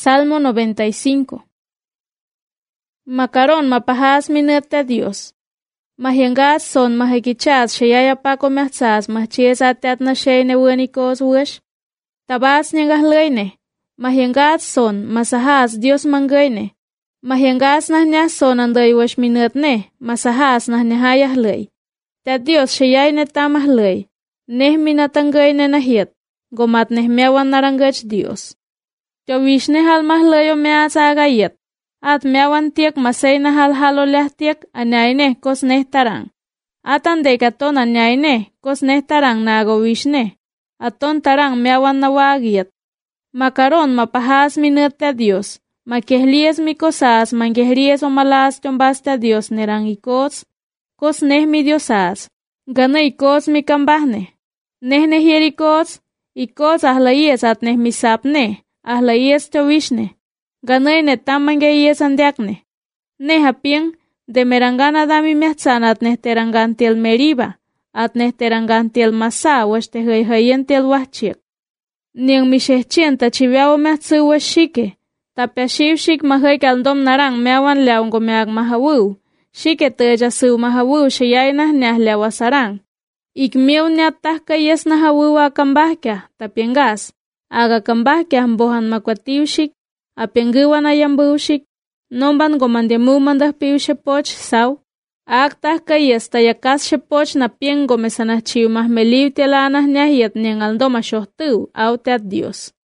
Salmo 95. Makaron mapahas minete Dios. Mahiengas son mahikichas shayaya pako mehtzas mahchiesa tetna shayne wunikos wish. Tabas nyengas leine. Mahiengas son masahas Dios mangayne. Mahiengas nahnya son anday wish minetne. Masahas nahnihayah lay. Tet Dios shayayne tamah lay. Neh minatangayne nahiet. Gomat neh meawan narangach Dios. Yo wishne hal mahlayo measa agayet. At meawan tiek masay na hal halo leh tiek anyayne kos neh tarang. Atan de katon anyayne kos neh tarang na ago wishne. Aton tarang meawan na wagiyet. Makaron mapahas minete Dios. Makehlies mi cosas mangehlies o malas chombaste Dios nerang ikos. Kos neh mi diosas. Gana ikos mi kambahne. Neh nehierikos. Ikos ahlayes at neh misapne. Ahlayes chawishne. Ganay netamangayes andiakne. Nehapieng de merangana dami mehtzan at nehterangantiel meriba. At nehterangantiel masa weste hayhayentel wachik. Niang mishechien tachiviao mehtzu washike. Tapiashiv shik mahay kaldom narang meawan leaungo meag mahawu. Shike teja su mahawu shayaynah nyah lewasarang. Ikmiu nyatah kayes nahawu akambahkya tapiengas. Aga kambahkya mbohan makwatiushik. Apenguan ayambushik. Nomban gomandiamu mandah piushe poch saw. Aktah kayes tayakas shepoch na pieng gomesanah chiu mahmeliu telanah nyahiet niang aldoma shohtu au teat Dios.